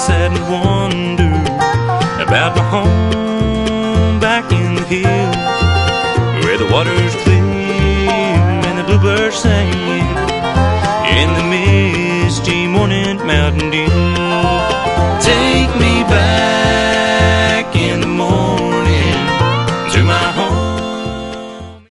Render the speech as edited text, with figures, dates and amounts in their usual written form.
sat and wondered about my home back in the hills, where the water's clear and the bluebirds singing in the misty morning mountain dew.